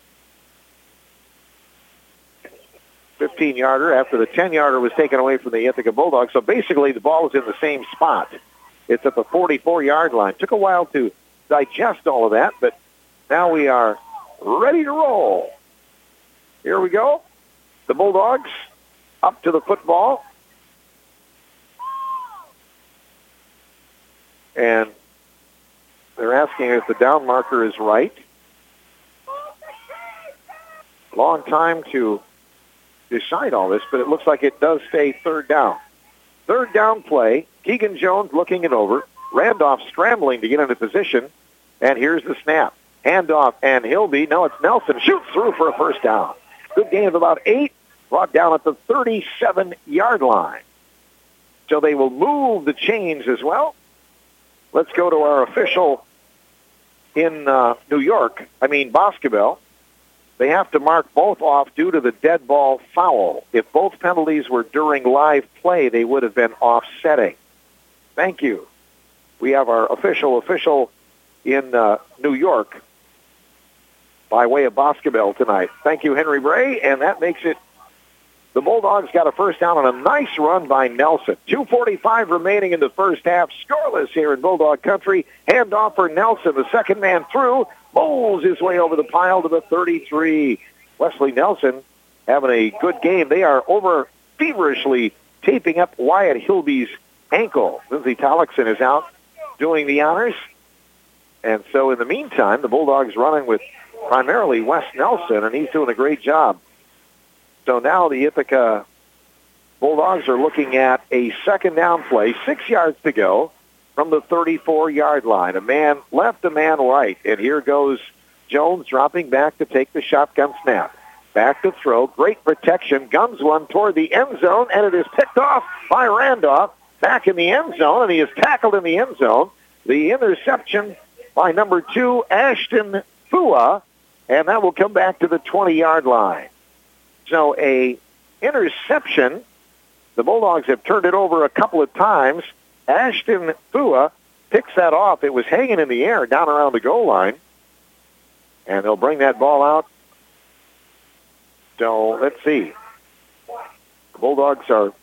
fifteen-yarder after the ten-yarder was taken away from the Ithaca Bulldogs. So basically the ball is in the same spot. It's at the forty-four-yard line. Took a while to digest all of that, but now we are ready to roll. Here we go. The Bulldogs up to the football. And they're asking if the down marker is right. Long time to decide all this, but it looks like it does stay third down. Third down play. Keegan Jones looking it over. Randolph scrambling to get into position. And here's the snap. Handoff and Hilby. Now it's Nelson. Shoots through for a first down. Good gain of about eight. Brought down at the thirty-seven-yard line. So they will move the chains as well. Let's go to our official in uh, New York. I mean, Boscobel. They have to mark both off due to the dead ball foul. If both penalties were during live play, they would have been offsetting. Thank you. We have our official official in uh, New York by way of Boscobel tonight. Thank you, Henry Bray, and that makes it the Bulldogs got a first down on a nice run by Nelson. two forty-five remaining in the first half. Scoreless here in Bulldog Country. Handoff for Nelson. The second man through. Bowls his way over the pile to the thirty-three. Wesley Nelson having a good game. They are over feverishly taping up Wyatt Hilby's ankle. Lindsey Tollickson is out doing the honors. And so in the meantime, the Bulldogs running with primarily Wes Nelson, and he's doing a great job. So now the Ithaca Bulldogs are looking at a second down play, six yards to go from the thirty-four-yard line. A man left, a man right. And here goes Jones dropping back to take the shotgun snap. Back to throw. Great protection. Guns one toward the end zone, and it is picked off by Randolph. Back in the end zone, and he is tackled in the end zone. The interception by number two, Ashton Fua, and that will come back to the twenty-yard line. So a interception. The Bulldogs have turned it over a couple of times. Ashton Fua picks that off. It was hanging in the air down around the goal line. And they'll bring that ball out. So let's see. The Bulldogs are...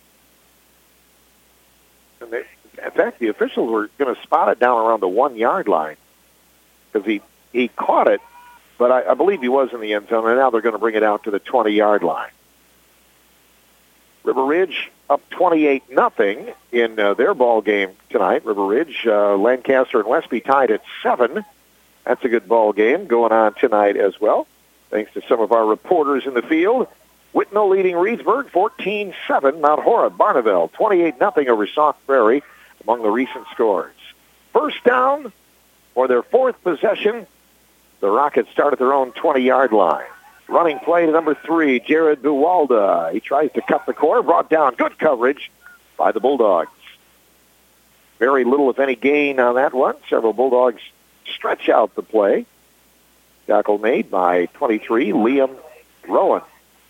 They, in fact, the officials were going to spot it down around the one-yard line because he, he caught it, but I, I believe he was in the end zone, and now they're going to bring it out to the twenty-yard line. River Ridge up twenty-eight nothing in uh, their ball game tonight. River Ridge, uh, Lancaster, and Westby tied at seven. That's a good ball game going on tonight as well, thanks to some of our reporters in the field. Whitnall leading Reedsburg fourteen seven. Mount Horeb, Barneville twenty-eight nothing over Sauk Prairie among the recent scores. First down for their fourth possession. The Rockets start at their own twenty-yard line. Running play to number three, Jared Buwalda. He tries to cut the corner, brought down. Good coverage by the Bulldogs. Very little, if any, gain on that one. Several Bulldogs stretch out the play. Tackle made by twenty-three, Liam Rowan.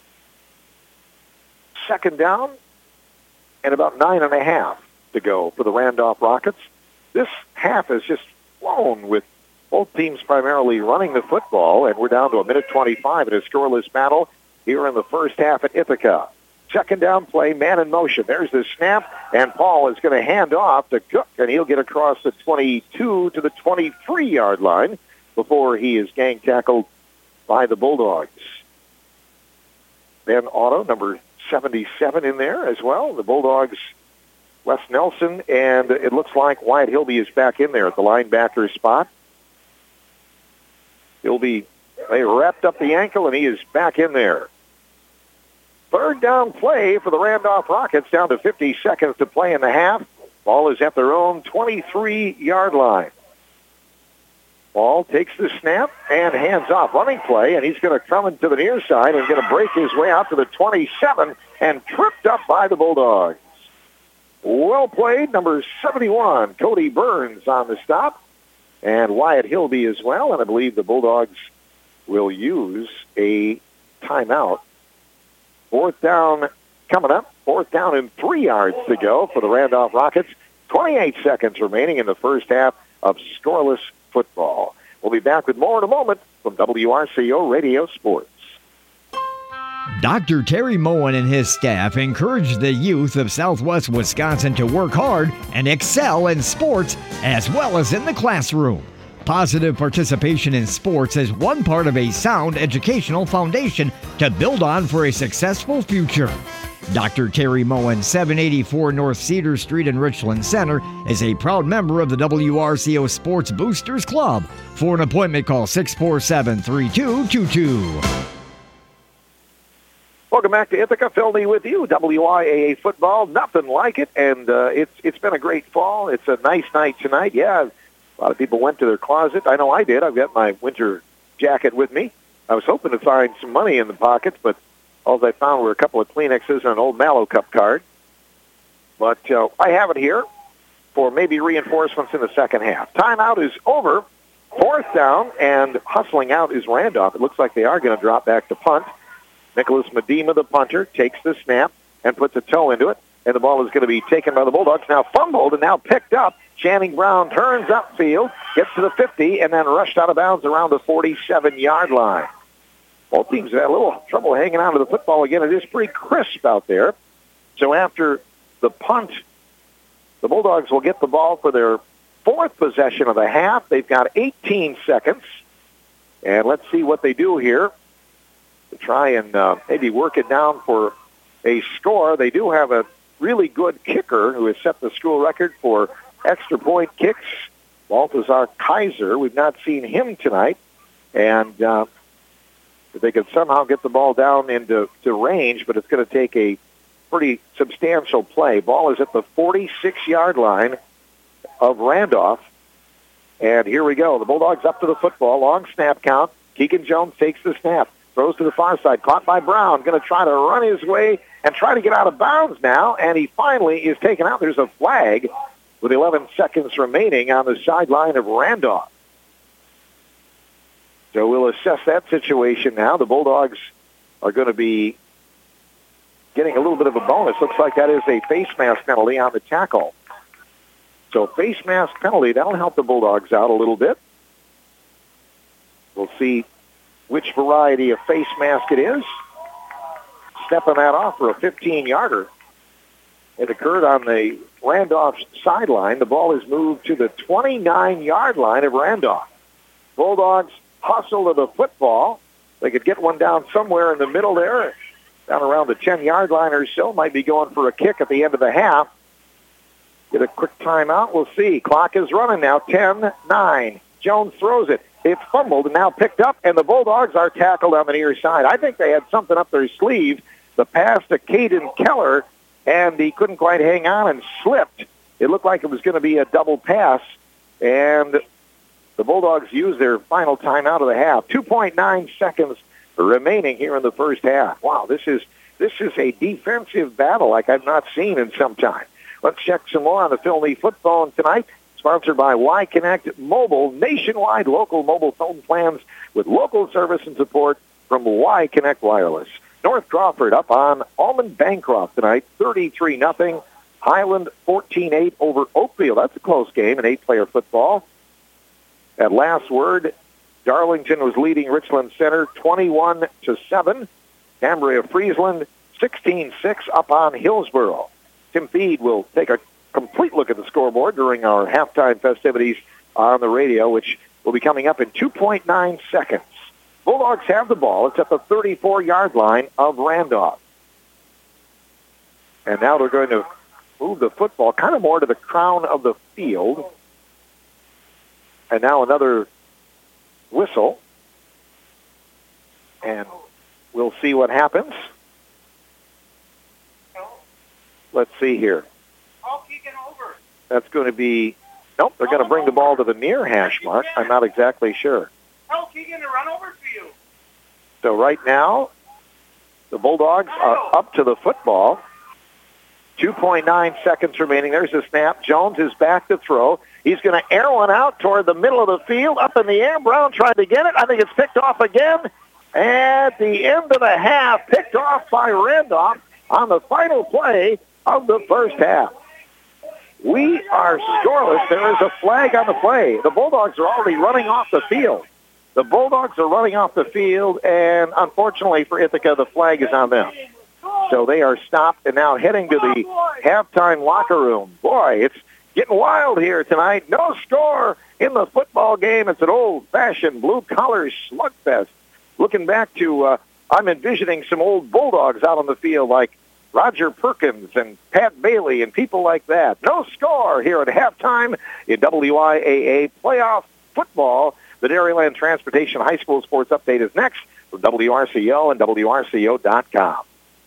Second down and about nine and a half to go for the Randolph Rockets. This half has just flown with both teams primarily running the football, and we're down to a minute twenty-five in a scoreless battle here in the first half at Ithaca. Second down play, man in motion. There's the snap, and Paul is going to hand off to Cook, and he'll get across the twenty-two to the twenty-three-yard line before he is gang tackled by the Bulldogs. Ben Otto, number seventy-seven, in there as well. The Bulldogs, Wes Nelson, and it looks like Wyatt Hilby is back in there at the linebacker spot. Hilby, they wrapped up the ankle, and he is back in there. Third down play for the Randolph Rockets, down to fifty seconds to play in the half. Ball is at their own twenty-three-yard line. Ball takes the snap and hands off. Running play, and he's going to come into the near side and going to break his way out to the twenty-seven and tripped up by the Bulldogs. Well played, number seventy-one, Cody Burns on the stop, and Wyatt Hilby as well, and I believe the Bulldogs will use a timeout. Fourth down coming up. Fourth down and three yards to go for the Randolph Rockets. twenty-eight seconds remaining in the first half of scoreless football. We'll be back with more in a moment from W R C O Radio Sports. Doctor Terry Moen and his staff encourage the youth of Southwest Wisconsin to work hard and excel in sports as well as in the classroom. Positive participation in sports is one part of a sound educational foundation to build on for a successful future. Doctor Terry Moen, seven eighty-four North Cedar Street in Richland Center, is a proud member of the W R C O Sports Boosters Club. For an appointment, call six four seven, three two two two. Welcome back to Ithaca. Phil Lee with you. W I A A football, nothing like it, and uh, it's it's been a great fall. It's a nice night tonight. Yeah, a lot of people went to their closet. I know I did. I've got my winter jacket with me. I was hoping to find some money in the pockets, but all I found were a couple of Kleenexes and an old Mallow Cup card. But uh, I have it here for maybe reinforcements in the second half. Timeout is over. Fourth down, and hustling out is Randolph. It looks like they are going to drop back to punt. Nicholas Medema, the punter, takes the snap and puts a toe into it, and the ball is going to be taken by the Bulldogs. Now fumbled and now picked up. Channing Brown turns upfield, gets to the fifty, and then rushed out of bounds around the forty-seven-yard line. Both teams have had a little trouble hanging on to the football again. It is pretty crisp out there. So after the punt, the Bulldogs will get the ball for their fourth possession of the half. They've got eighteen seconds. And let's see what they do here to try and uh, maybe work it down for a score. They do have a really good kicker who has set the school record for extra point kicks, Balthazar Kaiser. We've not seen him tonight. And uh, if they could somehow get the ball down into to range, but it's going to take a pretty substantial play. Ball is at the forty-six-yard line of Randolph. And here we go. The Bulldogs up to the football. Long snap count. Keegan Jones takes the snap. Throws to the far side. Caught by Brown. Going to try to run his way and try to get out of bounds now. And he finally is taken out. There's a flag with eleven seconds remaining on the sideline of Randolph. So we'll assess that situation now. The Bulldogs are going to be getting a little bit of a bonus. Looks like that is a face mask penalty on the tackle. So face mask penalty, that'll help the Bulldogs out a little bit. We'll see which variety of face mask it is. Stepping that off for a fifteen-yarder. It occurred on the Randolph sideline. The ball is moved to the twenty-nine-yard line of Randolph. Bulldogs hustle to the football. They could get one down somewhere in the middle there, down around the ten-yard line or so. Might be going for a kick at the end of the half. Get a quick timeout. We'll see. Clock is running now. ten nine. Jones throws it. It's fumbled and now picked up, and the Bulldogs are tackled on the near side. I think they had something up their sleeve the pass to Caden Keller, and he couldn't quite hang on and slipped. It looked like it was going to be a double pass, and the Bulldogs used their final timeout of the half. two point nine seconds remaining here in the first half. Wow, this is this is a defensive battle like I've not seen in some time. Let's check some more on the Phil Lee Foot Phone tonight. Sponsored by Y Connect Mobile, nationwide local mobile phone plans with local service and support from Y Connect Wireless. North Crawford up on Almond Bancroft tonight, thirty-three nothing. Highland fourteen eight over Oakfield. That's a close game in eight-player football. At last word, Darlington was leading Richland Center twenty-one to seven. Cambria Friesland sixteen six up on Hillsboro. Tim Feed will take a complete look at the scoreboard during our halftime festivities on the radio, which will be coming up in two point nine seconds. Bulldogs have the ball. It's at the thirty-four-yard line of Randolph. And now they're going to move the football kind of more to the crown of the field. And now another whistle. And we'll see what happens. Let's see here. That's going to be, nope, they're going to bring the ball to the near hash mark. I'm not exactly sure. Tell Keegan to run over for you. So right now, the Bulldogs are up to the football. two point nine seconds remaining. There's the snap. Jones is back to throw. He's going to air one out toward the middle of the field, up in the air. Brown tried to get it. I think it's picked off again. At the end of the half, picked off by Randolph on the final play of the first half. We are scoreless. There is a flag on the play. The Bulldogs are already running off the field. The Bulldogs are running off the field, and unfortunately for Ithaca, the flag is on them. So they are stopped and now heading to the halftime locker room. Boy, it's getting wild here tonight. No score in the football game. It's an old-fashioned blue-collar slugfest. Looking back to, uh, I'm envisioning some old Bulldogs out on the field like Roger Perkins and Pat Bailey and people like that. No score here at halftime in W I A A playoff football. The Dairyland Transportation High School Sports Update is next from W R C O and W R C O dot com.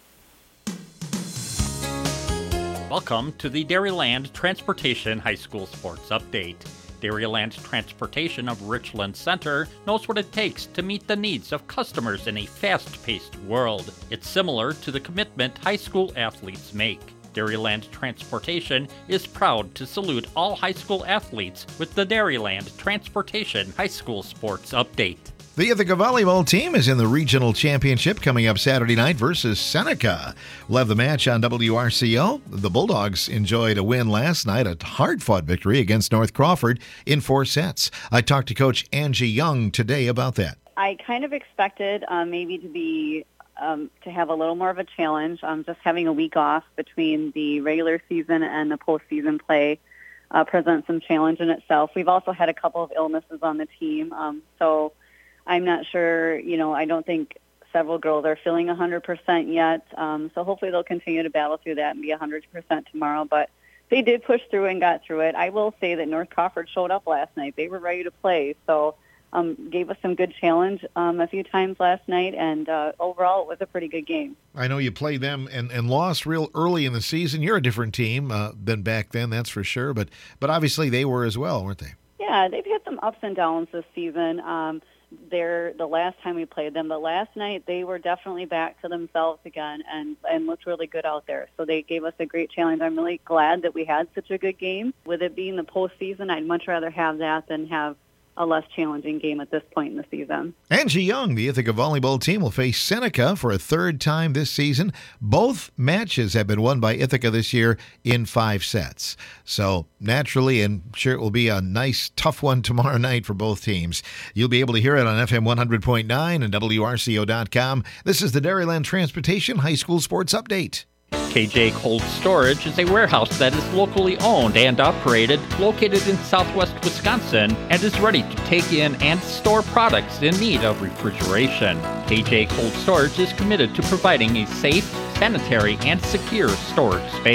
Welcome to the Dairyland Transportation High School Sports Update. Dairyland Transportation of Richland Center knows what it takes to meet the needs of customers in a fast-paced world. It's similar to the commitment high school athletes make. Dairyland Transportation is proud to salute all high school athletes with the Dairyland Transportation High School Sports Update. The Ithaca volleyball team is in the regional championship coming up Saturday night versus Seneca. We'll have the match on W R C O. The Bulldogs enjoyed a win last night, a hard-fought victory against North Crawford in four sets. I talked to Coach Angie Young today about that. I kind of expected um, maybe to be um, to have a little more of a challenge. Um, just having a week off between the regular season and the postseason play uh, presents some challenge in itself. We've also had a couple of illnesses on the team, um, so I'm not sure, you know, I don't think several girls are feeling one hundred percent yet. Um, so hopefully they'll continue to battle through that and be one hundred percent tomorrow. But they did push through and got through it. I will say that North Crawford showed up last night. They were ready to play. So um, gave us some good challenge um, a few times last night. And uh, overall, it was a pretty good game. I know you played them and, and lost real early in the season. You're a different team uh, than back then, that's for sure. But, but obviously they were as well, weren't they? Yeah, they've had some ups and downs this season. Um They're the last time we played them, but last night they were definitely back to themselves again and, and looked really good out there. So they gave us a great challenge. I'm really glad that we had such a good game. With it being the postseason, I'd much rather have that than have a less challenging game at this point in the season. Angie Young, the Ithaca volleyball team, will face Seneca for a third time this season. Both matches have been won by Ithaca this year in five sets. So naturally, and sure it will be a nice, tough one tomorrow night for both teams. You'll be able to hear it on F M one hundred point nine and W R C O dot com. This is the Dairyland Transportation High School Sports Update. K J Cold Storage is a warehouse that is locally owned and operated, located in southwest Wisconsin, and is ready to take in and store products in need of refrigeration. K J Cold Storage is committed to providing a safe, sanitary, and secure storage space.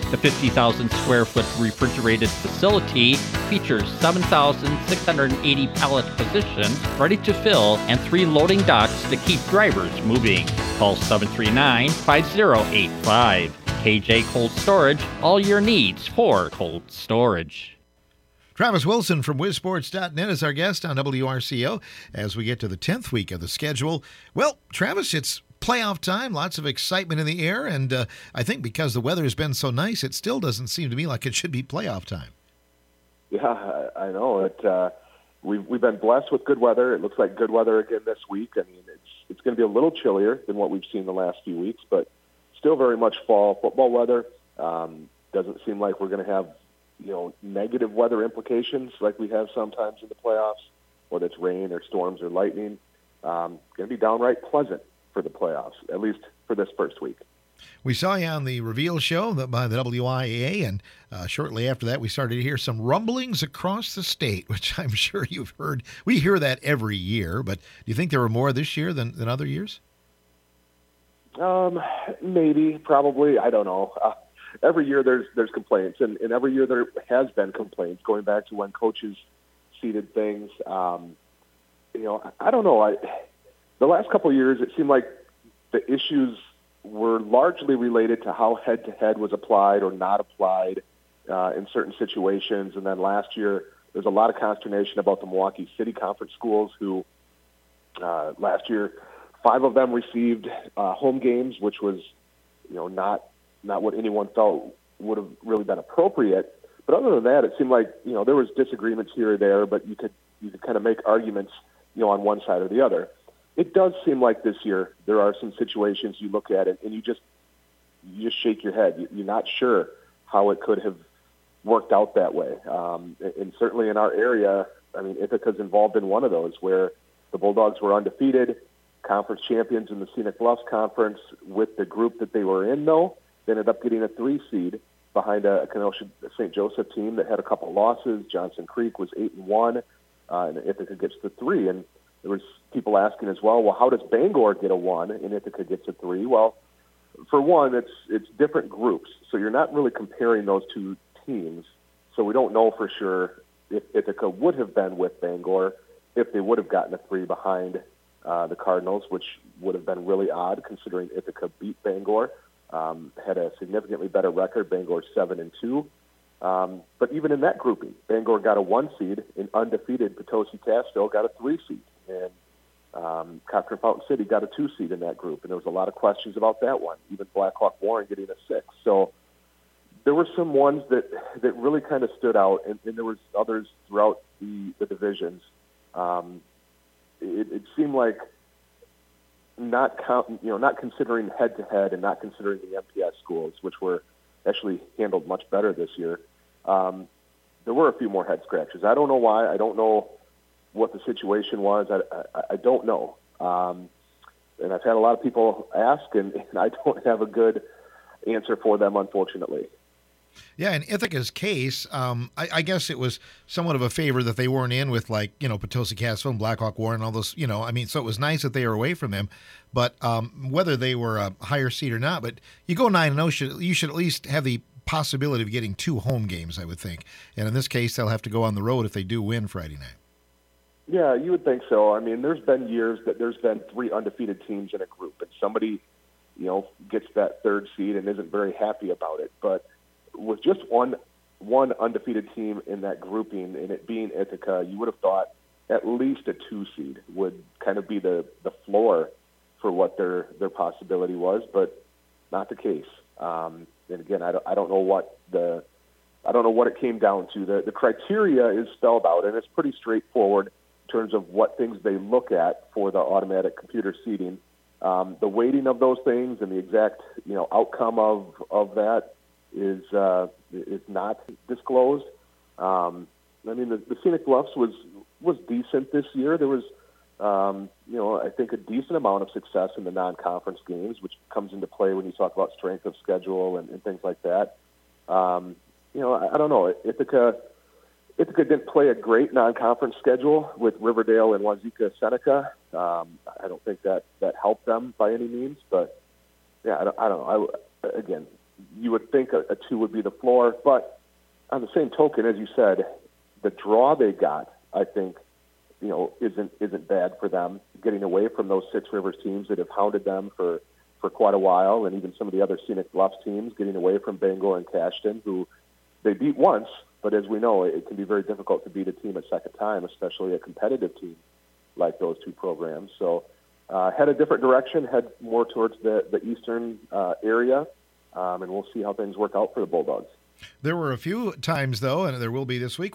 The fifty thousand square foot refrigerated facility features seven thousand six hundred eighty pallet positions ready to fill and three loading docks to keep drivers moving. Call seven three nine, five zero eight five. K J Cold Storage, all your needs for cold storage. Travis Wilson from Wiz Sports dot net is our guest on W R C O as we get to the tenth week of the schedule. Well, Travis, it's playoff time, lots of excitement in the air, and uh, I think because the weather has been so nice, it still doesn't seem to me like it should be playoff time. Yeah, I, I know. It. Uh, we've we've been blessed with good weather. It looks like good weather again this week. I mean, it's it's going to be a little chillier than what we've seen the last few weeks, but still very much fall football weather. Um, doesn't seem like we're going to have you know negative weather implications like we have sometimes in the playoffs, whether it's rain or storms or lightning. Um, going to be downright pleasant for the playoffs, at least for this first week. We saw you on the reveal show by the W I A A, and uh, shortly after that we started to hear some rumblings across the state, which I'm sure you've heard. We hear that every year, but do you think there were more this year than, than other years? Um, maybe, probably, I don't know. Uh, every year there's there's complaints, and, and every year there has been complaints going back to when coaches seeded things. Um, you know, I don't know. I the last couple of years it seemed like the issues were largely related to how head-to-head was applied or not applied uh, in certain situations. And then last year, there was a lot of consternation about the Milwaukee City Conference schools who uh, last year, five of them received uh, home games, which was, you know, not not what anyone felt would have really been appropriate. But other than that, it seemed like, you know, there was disagreements here or there, but you could you could kind of make arguments, you know, on one side or the other. It does seem like this year there are some situations you look at it and you just you just shake your head. You're not sure how it could have worked out that way. Um, and certainly in our area, I mean, Ithaca's involved in one of those where the Bulldogs were undefeated, conference champions in the Scenic Bluffs Conference. With the group that they were in, though, they ended up getting a three seed behind a Kenosha Saint Joseph team that had a couple losses. Johnson Creek was eight and one, uh, and Ithaca gets the three. And there was people asking as well, well, how does Bangor get a one and Ithaca gets a three? Well, for one, it's it's different groups, so you're not really comparing those two teams. So we don't know for sure if Ithaca would have been with Bangor if they would have gotten a three behind uh, the Cardinals, which would have been really odd considering Ithaca beat Bangor, um, had a significantly better record. Bangor seven and two. Um, but even in that grouping, Bangor got a one seed, and undefeated Potosi Castro got a three seed, and um, Cochran Fountain City got a two seed in that group. And there was a lot of questions about that one, even Blackhawk Warren getting a six. So there were some ones that, that really kind of stood out, and, and there was others throughout the, the divisions. Um, it, it seemed like not count, you know, not considering head to head and not considering the M P S schools, which were actually handled much better this year. Um, there were a few more head scratches. I don't know why. I don't know what the situation was. I, I, I don't know. Um, and I've had a lot of people ask, and, and I don't have a good answer for them, unfortunately. Yeah, in Ithaca's case, um, I, I guess it was somewhat of a favor that they weren't in with, like, you know, Potosi Castro and Blackhawk Warren and all those, you know, I mean, so it was nice that they were away from them. But um, whether they were a higher seed or not, but you go nine and oh, you should at least have the possibility of getting two home games, I would think. And in this case, they'll have to go on the road if they do win Friday night. Yeah, you would think so. I mean, there's been years that there's been three undefeated teams in a group, and somebody, you know, gets that third seed and isn't very happy about it. But with just one one undefeated team in that grouping, and it being Ithaca, you would have thought at least a two seed would kind of be the, the floor for what their their possibility was, but not the case. Um, and again, I don't I don't know what the I don't know what it came down to. The the criteria is spelled out, and it's pretty straightforward in terms of what things they look at for the automatic computer seeding. Um, the weighting of those things and the exact you know outcome of of that is uh, is not disclosed. Um, I mean, the, the Scenic Bluffs was was decent this year. There was, um, you know, I think a decent amount of success in the non-conference games, which comes into play when you talk about strength of schedule and, and things like that. Um, you know, I, I don't know. Ithaca, Ithaca didn't play a great non-conference schedule with Riverdale and Wazeeka Seneca. Um, I don't think that, that helped them by any means, but yeah, I don't, I don't know. I, again, you would think a, a two would be the floor. But on the same token, as you said, the draw they got, I think, you know, isn't isn't bad for them. Getting away from those Six Rivers teams that have hounded them for, for quite a while, and even some of the other Scenic Bluffs teams, getting away from Bangor and Cashton, who they beat once, but as we know, it can be very difficult to beat a team a second time, especially a competitive team like those two programs. So uh, head a different direction, head more towards the, the eastern uh, area, um, and we'll see how things work out for the Bulldogs. There were a few times, though, and there will be this week,